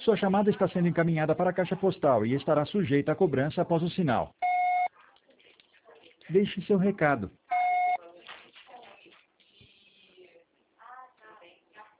Sua chamada está sendo encaminhada para a caixa postal e estará sujeita a cobrança após o sinal. Deixe seu recado.